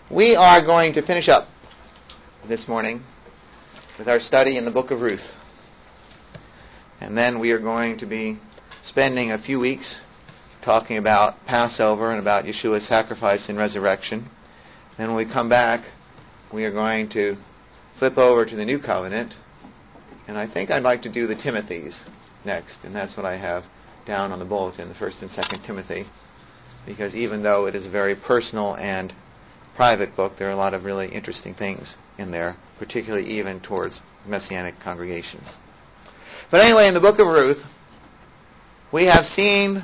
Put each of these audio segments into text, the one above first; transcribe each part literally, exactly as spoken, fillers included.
We are going to finish up this morning with our study in the book of Ruth. And then we are going to be spending a few weeks talking about Passover and about Yeshua's sacrifice and resurrection. Then when we come back, we are going to flip over to the New Covenant. And I think I'd like to do the Timothys next. And that's what I have down on the bulletin, the First and Second Timothy. Because even though it is a very personal and private book, there are a lot of really interesting things in there, particularly even towards Messianic congregations. But anyway, in the book of Ruth, we have seen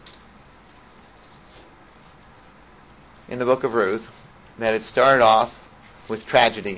in the book of Ruth that it started off with tragedy,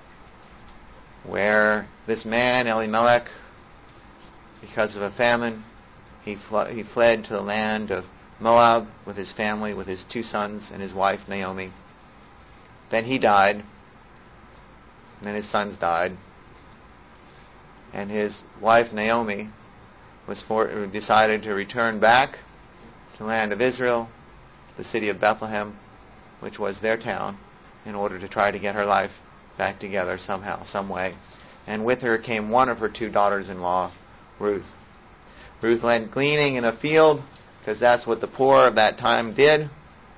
where this man, Elimelech, because of a famine, he, fl- he fled to the land of Moab with his family, with his two sons and his wife, Naomi. Then he died, and then his sons died, and his wife Naomi was for, decided to return back to the land of Israel, the city of Bethlehem, which was their town, in order to try to get her life back together somehow, some way. And with her came one of her two daughters-in-law, Ruth. Ruth went gleaning in a field, because that's what the poor of that time did.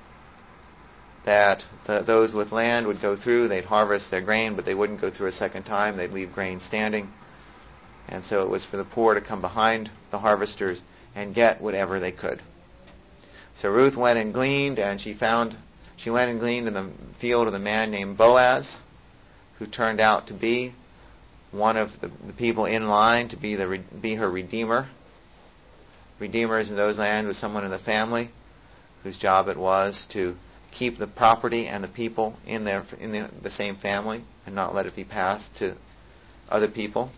That the, those with land would go through, they'd harvest their grain, but they wouldn't go through a second time. They'd leave grain standing. And so it was for the poor to come behind the harvesters and get whatever they could. So Ruth went and gleaned, and she found, she went and gleaned in the field of the man named Boaz, who turned out to be one of the, the people in line to be the be her redeemer. Redeemers in those lands was someone in the family whose job it was to keep the property and the people in their in the, the same family and not let it be passed to other people.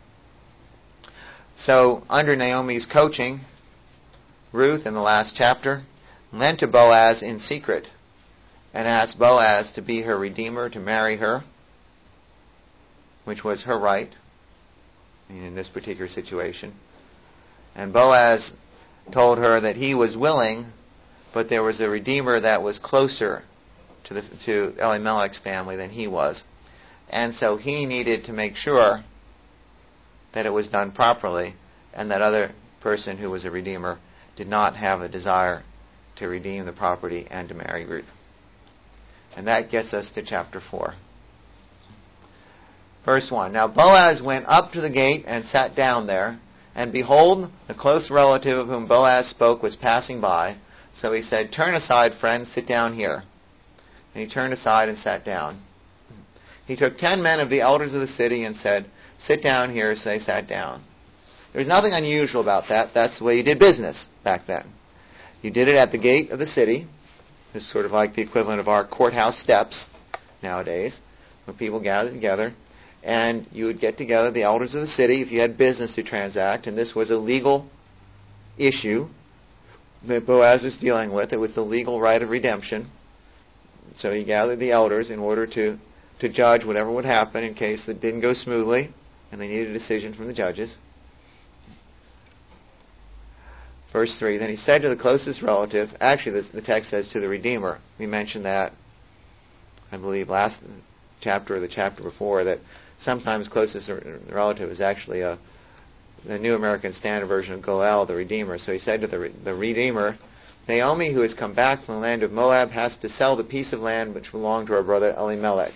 So under Naomi's coaching, Ruth in the last chapter went to Boaz in secret and asked Boaz to be her redeemer, to marry her, which was her right in this particular situation. And Boaz told her that he was willing, but there was a redeemer that was closer to the, to Elimelech's family than he was. And so he needed to make sure that it was done properly, and that other person who was a redeemer did not have a desire to redeem the property and to marry Ruth. And that gets us to chapter four. Verse one. Now Boaz went up to the gate and sat down there, and behold, the close relative of whom Boaz spoke was passing by. So he said, "Turn aside, friend, sit down here." And he turned aside and sat down. He took ten men of the elders of the city and said, "Sit down here," so they sat down. There's nothing unusual about that. That's the way you did business back then. You did it at the gate of the city. It's sort of like the equivalent of our courthouse steps nowadays, where people gather together. And you would get together the elders of the city if you had business to transact. And this was a legal issue that Boaz was dealing with. It was the legal right of redemption. So he gathered the elders in order to, to judge whatever would happen in case it didn't go smoothly and they needed a decision from the judges. Verse three, then he said to the closest relative, actually this, the text says to the Redeemer. We mentioned that, I believe, last chapter or the chapter before, that sometimes closest relative is actually a the New American Standard Version of Goel, the Redeemer. So he said to the, the Redeemer, "Naomi, who has come back from the land of Moab, has to sell the piece of land which belonged to her brother Elimelech."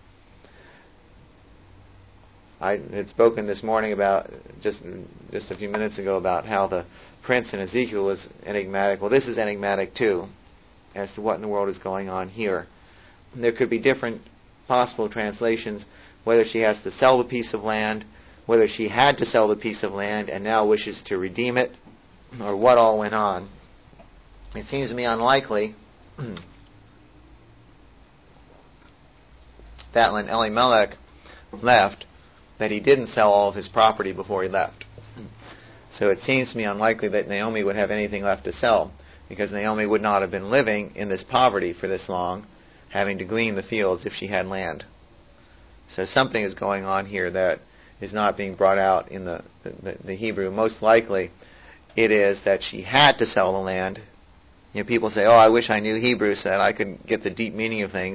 I had spoken this morning about, just, just a few minutes ago, about how the prince in Ezekiel was enigmatic. Well, this is enigmatic too, as to what in the world is going on here. There could be different possible translations, whether she has to sell the piece of land, whether she had to sell the piece of land and now wishes to redeem it, or what all went on. It seems to me unlikely that when Elimelech left, that he didn't sell all of his property before he left. So it seems to me unlikely that Naomi would have anything left to sell, because Naomi would not have been living in this poverty for this long, having to glean the fields if she had land. So something is going on here that is not being brought out in the, the, the Hebrew. Most likely it is that she had to sell the land. You know, people say, "Oh, I wish I knew Hebrew so that I could get the deep meaning of things."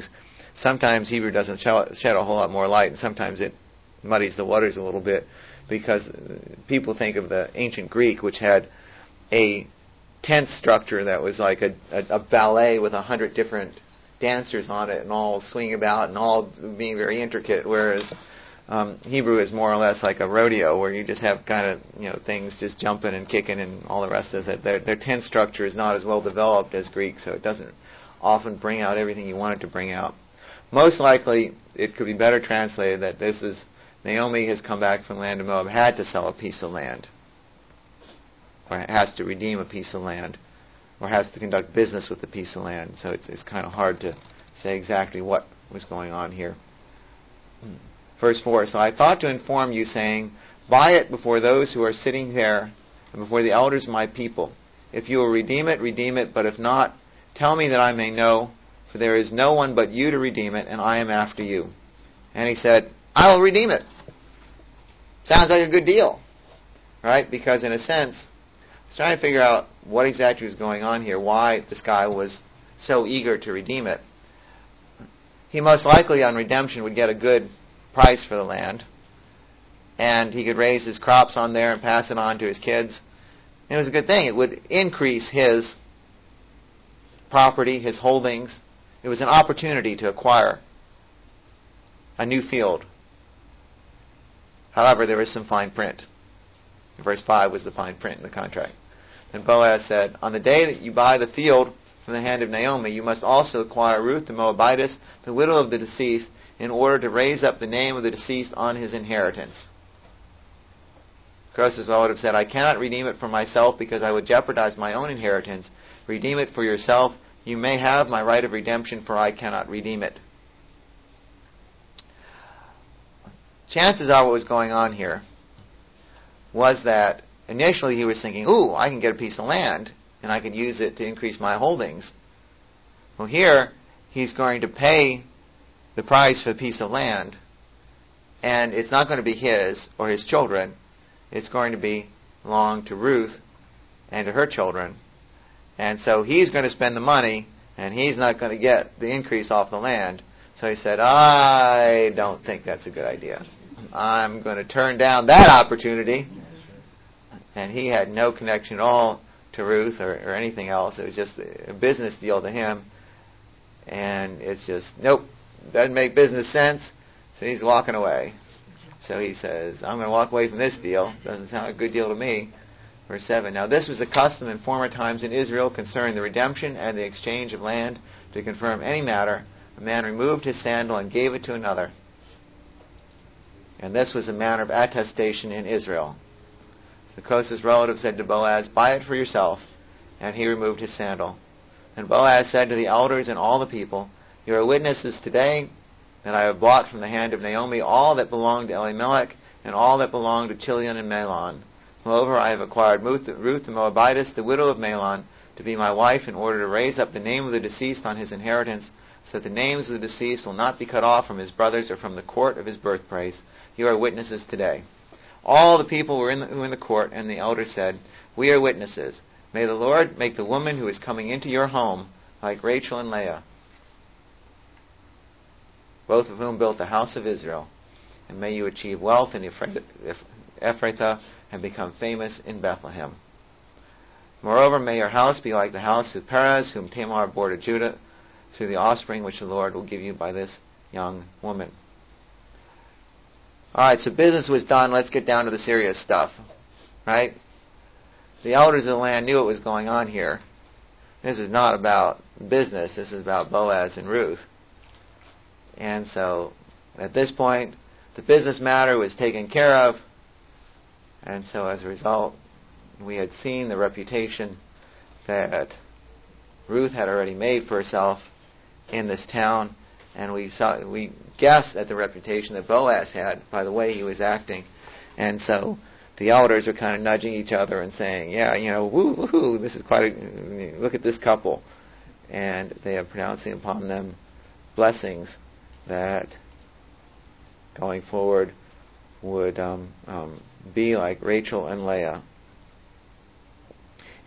sometimes Hebrew doesn't shed a whole lot more light, and sometimes it muddies the waters a little bit, because people think of the ancient Greek, which had a tense structure that was like a, a, a ballet with a hundred different dancers on it and all swinging about and all being very intricate, whereas um, Hebrew is more or less like a rodeo where you just have kind of, you know, things just jumping and kicking and all the rest of it. Their, their tense structure is not as well developed as Greek, so it doesn't often bring out everything you want it to bring out. Most likely, it could be better translated that this is Naomi has come back from the land of Moab, had to sell a piece of land, or has to redeem a piece of land, or has to conduct business with a piece of land. So it's it's kind of hard to say exactly what was going on here. Verse four, so I thought to inform you, saying, buy it before those who are sitting there, and before the elders of my people. If you will redeem it, redeem it, but if not, tell me that I may know, for there is no one but you to redeem it, and I am after you. And he said, I will redeem it. Sounds like a good deal, right? Because in a sense, I was trying to figure out what exactly was going on here, why this guy was so eager to redeem it. He most likely on redemption would get a good price for the land, and he could raise his crops on there and pass it on to his kids. And it was a good thing. It would increase his property, his holdings. It was an opportunity to acquire a new field. However, there was some fine print. Verse five was the fine print in the contract. And Boaz said, on the day that you buy the field from the hand of Naomi, you must also acquire Ruth the Moabitess, the widow of the deceased, in order to raise up the name of the deceased on his inheritance. Croesus would have said, I cannot redeem it for myself because I would jeopardize my own inheritance. Redeem it for yourself. You may have my right of redemption, for I cannot redeem it. Chances are what was going on here was that initially he was thinking, ooh, I can get a piece of land and I could use it to increase my holdings. Well, here he's going to pay the price for the piece of land, and it's not going to be his or his children. It's going to be belong to Ruth and to her children. And so he's going to spend the money, and he's not going to get the increase off the land. So he said, I don't think that's a good idea. I'm going to turn down that opportunity. And he had no connection at all to Ruth or, or anything else. It was just a business deal to him. And it's just, nope, doesn't make business sense. So he's walking away. So he says, I'm going to walk away from this deal. Doesn't sound a good deal to me. Verse seven, now this was a custom in former times in Israel concerning the redemption and the exchange of land. To confirm any matter, a man removed his sandal and gave it to another. And this was a manner of attestation in Israel. The closest relative said to Boaz, buy it for yourself. And he removed his sandal. And Boaz said to the elders and all the people, you are witnesses today that I have bought from the hand of Naomi all that belonged to Elimelech and all that belonged to Chilion and Mahlon. Moreover, I have acquired Ruth the Moabitess, the widow of Mahlon, to be my wife in order to raise up the name of the deceased on his inheritance, so that the names of the deceased will not be cut off from his brothers or from the court of his birthplace. You are witnesses today. All the people were in the, who were in the court, and the elders said, we are witnesses. May the Lord make the woman who is coming into your home like Rachel and Leah, both of whom built the house of Israel. And may you achieve wealth in Ephrathah and become famous in Bethlehem. Moreover, may your house be like the house of Perez, whom Tamar bore to Judah, through the offspring which the Lord will give you by this young woman. All right, so business was done. Let's get down to the serious stuff, right? The elders of the land knew what was going on here. This is not about business. This is about Boaz and Ruth. And so, at this point, the business matter was taken care of. And so, as a result, we had seen the reputation that Ruth had already made for herself in this town. And we saw, we guessed at the reputation that Boaz had by the way he was acting. And so the elders are kind of nudging each other and saying, yeah, you know, woo, woo, this is quite a, look at this couple. And they are pronouncing upon them blessings that going forward would um, um, be like Rachel and Leah.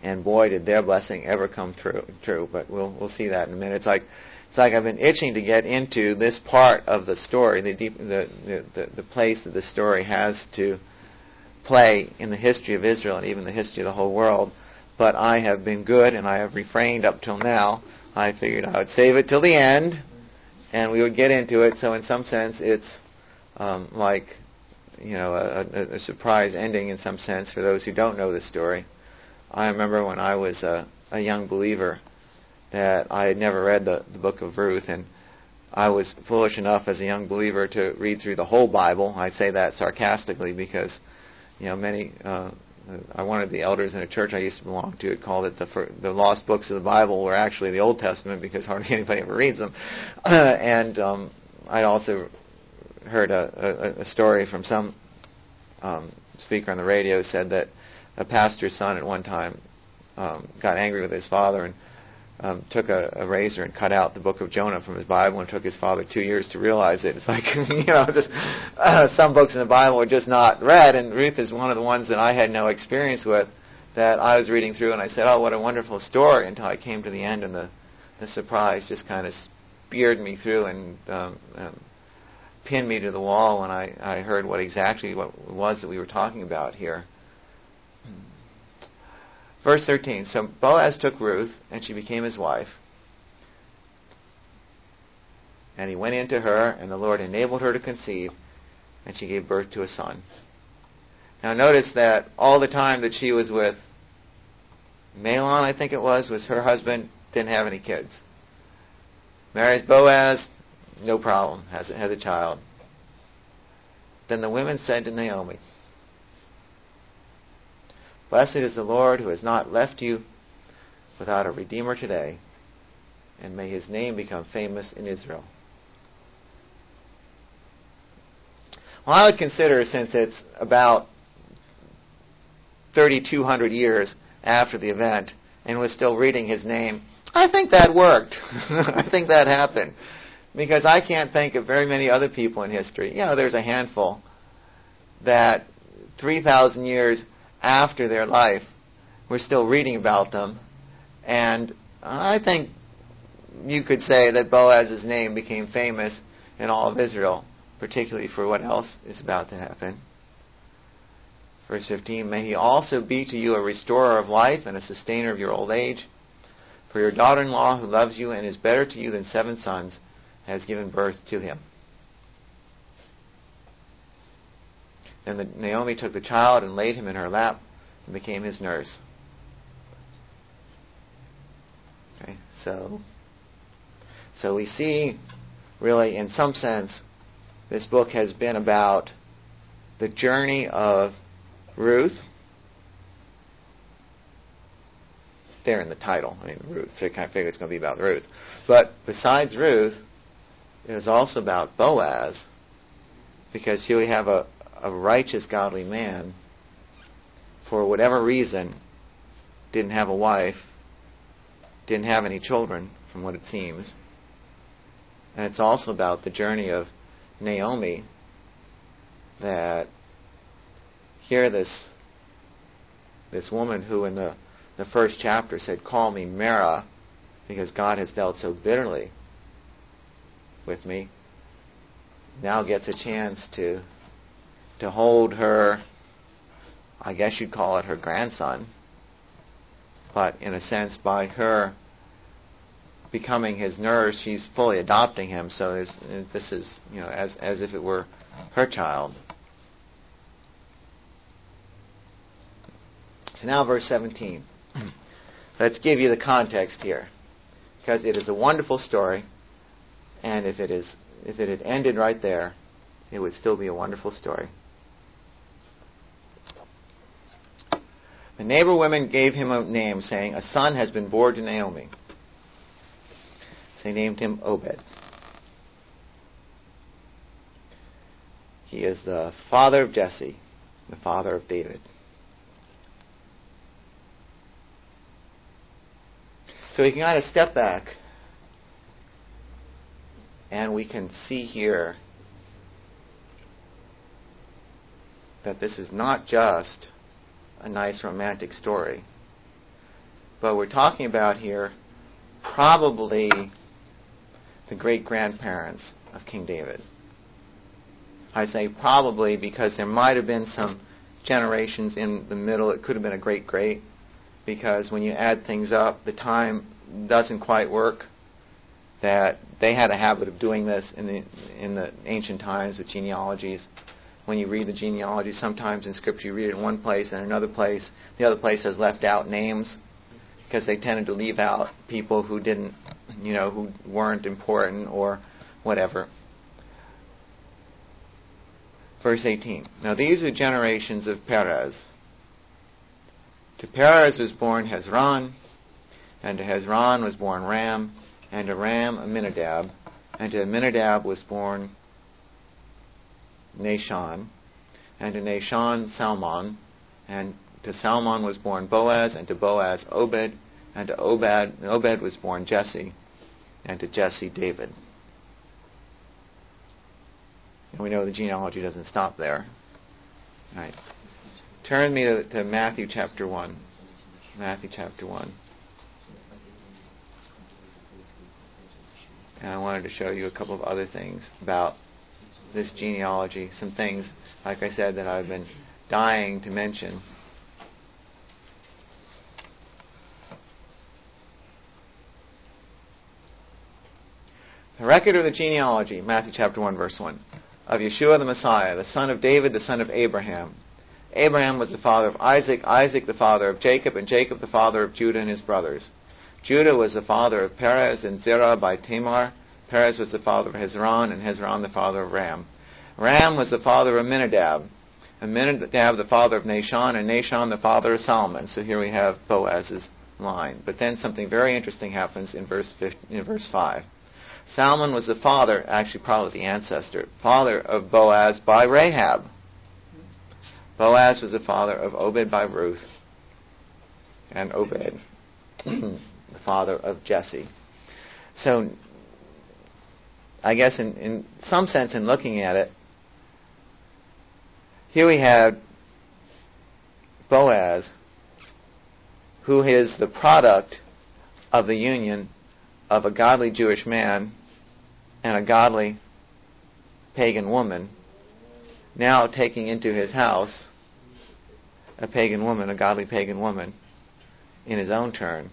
and boy, did their blessing ever come through. True, but we'll we'll see that in a minute. It's like it's like I've been itching to get into this part of the story, the deep, the the, the, the place that the story has to play in the history of Israel and even the history of the whole world. But I have been good, and I have refrained up till now. I figured I would save it till the end, and we would get into it. So in some sense, it's um, like, you know, a, a, a surprise ending in some sense for those who don't know the story. I remember when I was a, a young believer that I had never read the, the book of Ruth, and I was foolish enough as a young believer to read through the whole Bible. I say that sarcastically because, you know, many, uh, I wanted the elders in a church I used to belong to, it called it the fir- the lost books of the Bible were actually the Old Testament because hardly anybody ever reads them. and um, I also heard a, a, a story from some um, speaker on the radio who said that a pastor's son at one time um, got angry with his father and um, took a, a razor and cut out the book of Jonah from his Bible, and took his father two years to realize it. It's like, you know, just, uh, some books in the Bible were just not read, and Ruth is one of the ones that I had no experience with, that I was reading through, and I said, oh, what a wonderful story, until I came to the end, and the, the surprise just kind of speared me through and um, um, pinned me to the wall when I, I heard what exactly what it was that we were talking about here. Verse thirteen, so Boaz took Ruth, and she became his wife. And he went in to her, and the Lord enabled her to conceive, and she gave birth to a son. Now notice that all the time that she was with Mahlon, I think it was, was her husband, didn't have any kids. Marries Boaz, no problem, has, has a child. Then the women said to Naomi, blessed is the Lord who has not left you without a redeemer today, and may his name become famous in Israel. Well, I would consider, since it's about thirty-two hundred years after the event, and we're still reading his name, I think that worked. I think that happened. Because I can't think of very many other people in history. You know, there's a handful that three thousand years after their life, we're still reading about them. And I think you could say that Boaz's name became famous in all of Israel, particularly for what else is about to happen. Verse fifteen, may he also be to you a restorer of life and a sustainer of your old age. For your daughter-in-law, who loves you and is better to you than seven sons, has given birth to him. Then the, Naomi took the child and laid him in her lap and became his nurse. Okay, so, so we see, really, in some sense, this book has been about the journey of Ruth. There in the title, I mean Ruth. So I kind of figure it's going to be about Ruth. But besides Ruth, it is also about Boaz, because here we have a, a righteous, godly man, for whatever reason, didn't have a wife, didn't have any children, from what it seems. And it's also about the journey of Naomi, that here this this woman who in the, the first chapter said, call me Mara, because God has dealt so bitterly with me, now gets a chance to to hold her, I guess you'd call it her grandson, but in a sense by her becoming his nurse, she's fully adopting him, so there's, this is, you know, as as if it were her child. So now verse seventeen. Let's give you the context here, because it is a wonderful story, and if it is if it had ended right there, it would still be a wonderful story. The neighbor women gave him a name, saying, a son has been born to Naomi. So they named him Obed. He is the father of Jesse, the father of David. So we can kind of step back, and we can see here that this is not just a nice romantic story, but we're talking about here probably the great-grandparents of King David. I say probably because there might have been some generations in the middle. It could have been a great-great, because when you add things up, the time doesn't quite work. That they had a habit of doing this in the in the ancient times with genealogies. When you read the genealogy, sometimes in Scripture you read it in one place and another place. The other place has left out names because they tended to leave out people who didn't, you know, who weren't important or whatever. Verse eighteen. Now these are generations of Perez. To Perez was born Hezron, and to Hezron was born Ram, and to Ram Amminadab, and to Amminadab was born Nahshon, and to Nahshon Salmon, and to Salmon was born Boaz, and to Boaz Obed, and to Obed, Obed was born Jesse, and to Jesse David. And we know the genealogy doesn't stop there. All right. Turn me to, to Matthew chapter one. Matthew chapter one. And I wanted to show you a couple of other things about this genealogy. Some things, like I said, that I've been dying to mention. The record of the genealogy, Matthew chapter one, verse one, of Yeshua the Messiah, the son of David, the son of Abraham. Abraham was the father of Isaac, Isaac the father of Jacob, and Jacob the father of Judah and his brothers. Judah was the father of Perez and Zerah by Tamar. Perez was the father of Hezron, and Hezron the father of Ram. Ram was the father of Amminadab. Amminadab the father of Nahshon, and Nahshon the father of Solomon. So here we have Boaz's line. But then something very interesting happens in verse fifteen, in verse five. Salmon was the father, actually probably the ancestor, father of Boaz by Rahab. Boaz was the father of Obed by Ruth, and Obed, the father of Jesse. So, I guess in, in some sense, in looking at it, here we have Boaz, who is the product of the union of a godly Jewish man and a godly pagan woman, now taking into his house a pagan woman, a godly pagan woman, in his own turn.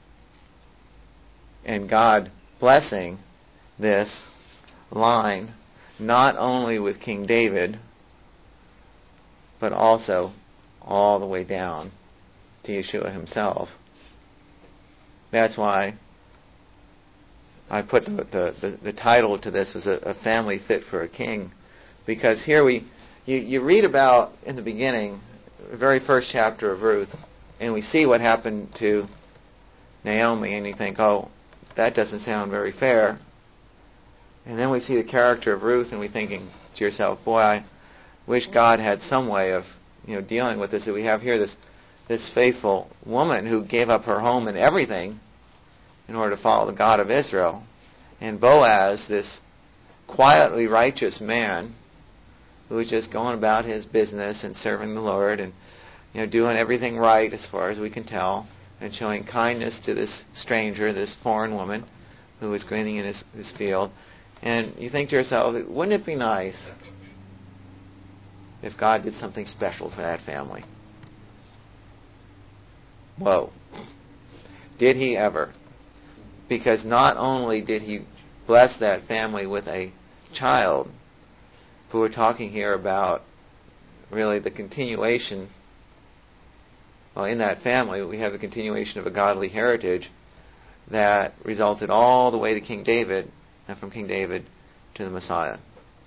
And God blessing this line not only with King David, but also all the way down to Yeshua himself. That's why I put the, the, the, the title to this was a, a family fit for a king. Because here we, you, you read about, in the beginning, the very first chapter of Ruth, and we see what happened to Naomi, and you think, oh, that doesn't sound very fair. And then we see the character of Ruth, and we're thinking to yourself, boy, I wish God had some way of, you know, dealing with this. That we have here this this faithful woman who gave up her home and everything in order to follow the God of Israel. And Boaz, this quietly righteous man who was just going about his business and serving the Lord and, you know, doing everything right as far as we can tell, and showing kindness to this stranger, this foreign woman who was gleaning in his, his field. And you think to yourself, wouldn't it be nice if God did something special for that family? Whoa. Did he ever? Because not only did he bless that family with a child, but we're talking here about really the continuation. Well, in that family, we have the continuation of a godly heritage that resulted all the way to King David, and from King David to the Messiah.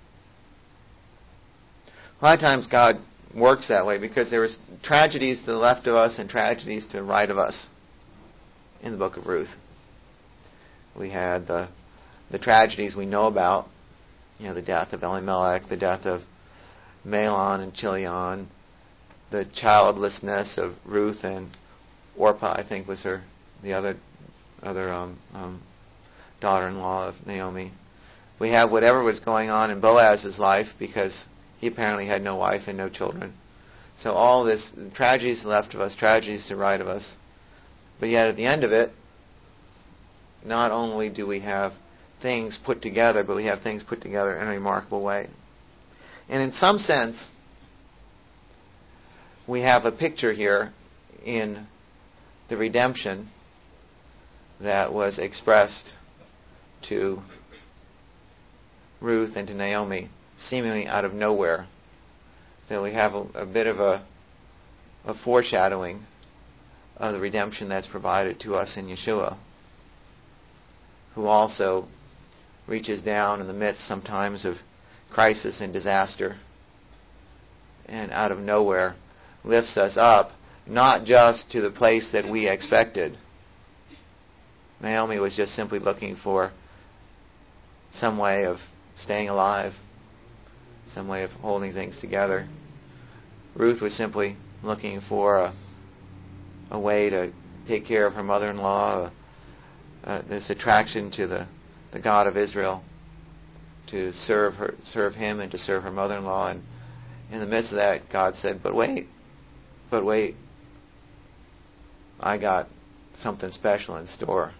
A lot of times God works that way because there was tragedies to the left of us and tragedies to the right of us in the book of Ruth. We had the the tragedies we know about, you know, the death of Elimelech, the death of Mahlon and Chilion, the childlessness of Ruth and Orpah, I think was her the other other um, um, daughter-in-law of Naomi. We have whatever was going on in Boaz's life because he apparently had no wife and no children. So all this, tragedies to the left of us, tragedies to the right of us. But yet at the end of it, not only do we have things put together, but we have things put together in a remarkable way. And in some sense, we have a picture here in the redemption that was expressed to Ruth and to Naomi, seemingly out of nowhere. That we have a, a bit of a, a foreshadowing of the redemption that's provided to us in Yeshua, who also reaches down in the midst sometimes of crisis and disaster, and out of nowhere lifts us up, not just to the place that we expected. Naomi was just simply looking for some way of staying alive, some way of holding things together. Ruth was simply looking for a, a way to take care of her mother-in-law, uh, uh, this attraction to the, the God of Israel, to serve her, serve him and to serve her mother-in-law. And in the midst of that, God said, but wait, but wait, I got something special in store.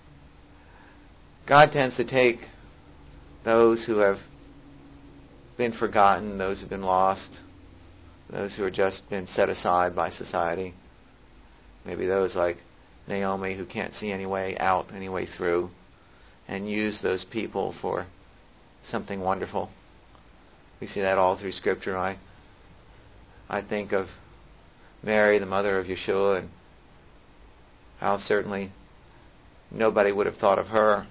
God tends to take those who have been forgotten, those who have been lost, those who have just been set aside by society, maybe those like Naomi who can't see any way out, any way through, and use those people for something wonderful. We see that all through Scripture. I, I think of Mary, the mother of Yeshua, and how certainly nobody would have thought of her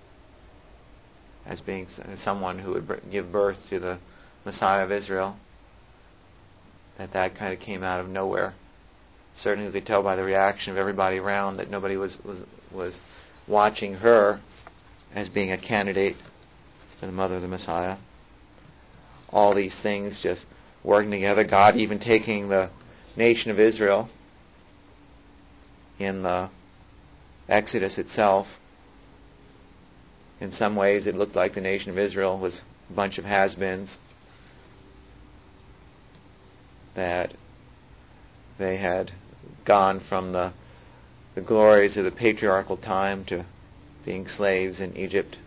as being someone who would give birth to the Messiah of Israel. That that kind of came out of nowhere. Certainly we could tell by the reaction of everybody around that nobody was, was, was watching her as being a candidate for the mother of the Messiah. All these things just working together. God even taking the nation of Israel in the Exodus itself. In some ways it looked like the nation of Israel was a bunch of has-beens, that they had gone from the, the glories of the patriarchal time to being slaves in Egypt.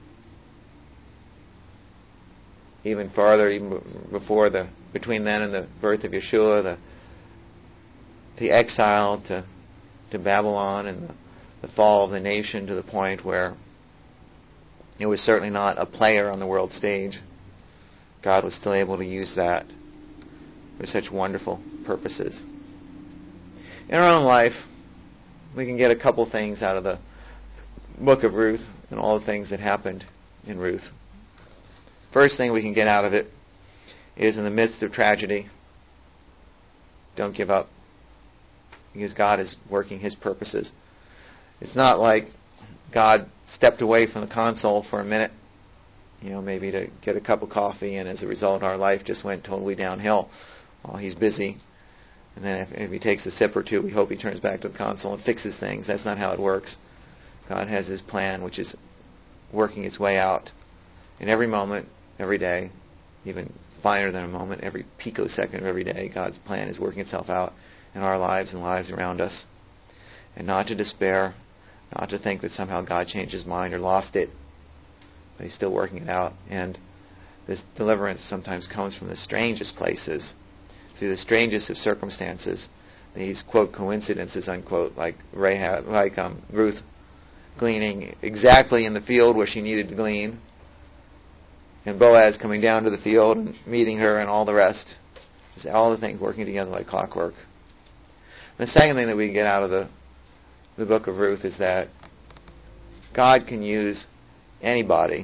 Even farther, even before the, between then and the birth of Yeshua, the, the exile to, to Babylon and the, the fall of the nation to the point where it was certainly not a player on the world stage. God was still able to use that for such wonderful purposes. In our own life, we can get a couple things out of the book of Ruth and all the things that happened in Ruth. First thing we can get out of it is, in the midst of tragedy, don't give up, because God is working His purposes. It's not like God stepped away from the console for a minute, you know, maybe to get a cup of coffee, and as a result our life just went totally downhill while He's busy. And then if, if He takes a sip or two, we hope He turns back to the console and fixes things. That's not how it works. God has His plan, which is working its way out in every moment, every day, even finer than a moment, every picosecond of every day. God's plan is working itself out in our lives and lives around us. And not to despair, not to think that somehow God changed His mind or lost it, but He's still working it out. And this deliverance sometimes comes from the strangest places, through the strangest of circumstances. These, quote, coincidences, unquote, like Rahab, like um, Ruth gleaning exactly in the field where she needed to glean, and Boaz coming down to the field and meeting her, and all the rest. All the things working together like clockwork. The second thing that we get out of the the book of Ruth is that God can use anybody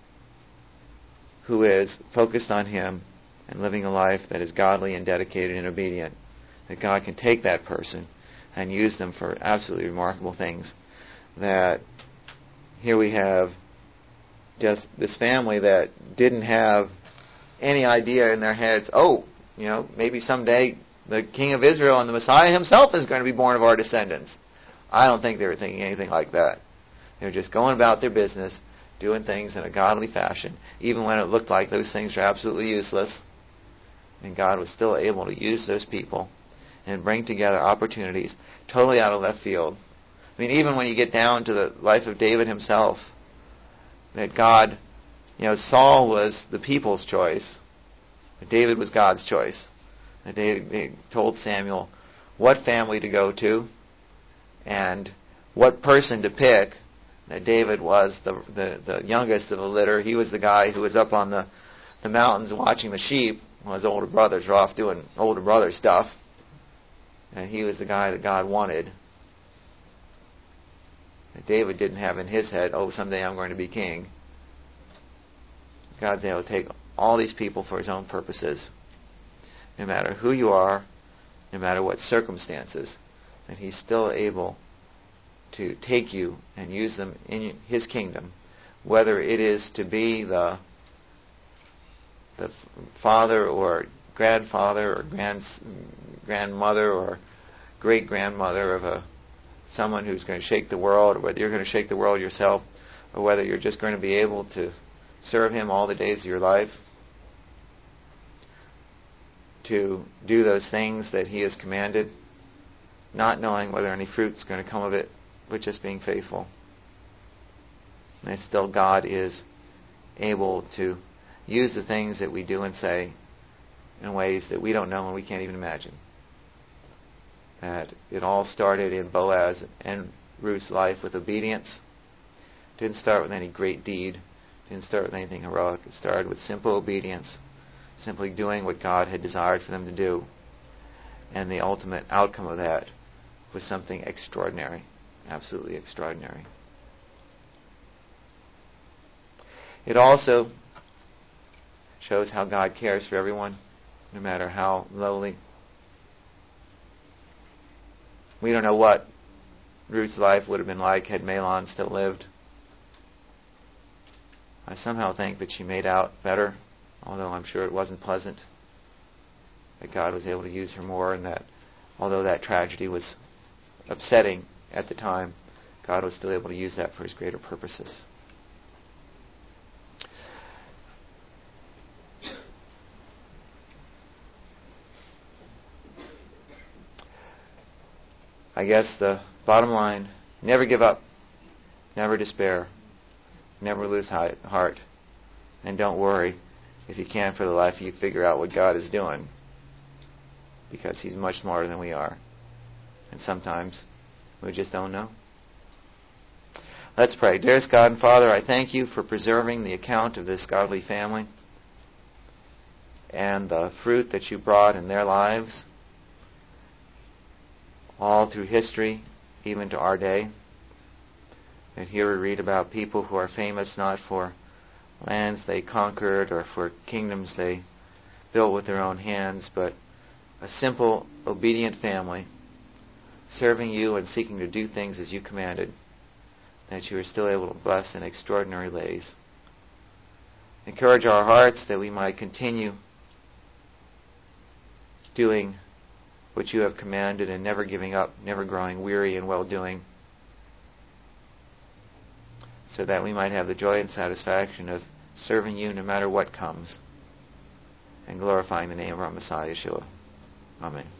who is focused on Him and living a life that is godly and dedicated and obedient. That God can take that person and use them for absolutely remarkable things. That here we have just this family that didn't have any idea in their heads, oh, you know, maybe someday the King of Israel and the Messiah Himself is going to be born of our descendants. I don't think they were thinking anything like that. They were just going about their business, doing things in a godly fashion, even when it looked like those things were absolutely useless. And God was still able to use those people and bring together opportunities totally out of left field I mean, even when you get down to the life of David himself, that God, you know, Saul was the people's choice, but David was God's choice. And David told Samuel what family to go to and what person to pick. That David was the, the the youngest of the litter. He was the guy who was up on the, the mountains watching the sheep while his older brothers were off doing older brother stuff. And he was the guy that God wanted. That David didn't have in his head, oh, someday I'm going to be king. God's able to take all these people for His own purposes. No matter who you are, no matter what circumstances, that He's still able to take you and use them in His kingdom, whether it is to be the the father or grandfather or grand, grandmother or great-grandmother of a someone who's going to shake the world, or whether you're going to shake the world yourself, or whether you're just going to be able to serve Him all the days of your life, to do those things that He has commanded, not knowing whether any fruit's going to come of it, but just being faithful. And still God is able to use the things that we do and say in ways that we don't know and we can't even imagine. That it all started in Boaz and Ruth's life with obedience. Didn't start with any great deed. Didn't start with anything heroic. It started with simple obedience. Simply doing what God had desired for them to do. And the ultimate outcome of that was something extraordinary. Absolutely extraordinary. It also shows how God cares for everyone, no matter how lowly. We don't know what Ruth's life would have been like had Mahlon still lived. I somehow think that she made out better, although I'm sure it wasn't pleasant. That God was able to use her more, and that although that tragedy was upsetting at the time, God was still able to use that for His greater purposes. I guess the bottom line, never give up, never despair, never lose heart, and don't worry if you can for the life you figure out what God is doing, because He's much smarter than we are, and sometimes we just don't know. Let's pray. Dearest God and Father, I thank You for preserving the account of this godly family and the fruit that You brought in their lives all through history, even to our day. And here we read about people who are famous not for lands they conquered or for kingdoms they built with their own hands, but a simple, obedient family serving You and seeking to do things as You commanded, that You are still able to bless in extraordinary ways. Encourage our hearts that we might continue doing what You have commanded and never giving up, never growing weary in well-doing, so that we might have the joy and satisfaction of serving You no matter what comes and glorifying the name of our Messiah, Yeshua. Amen.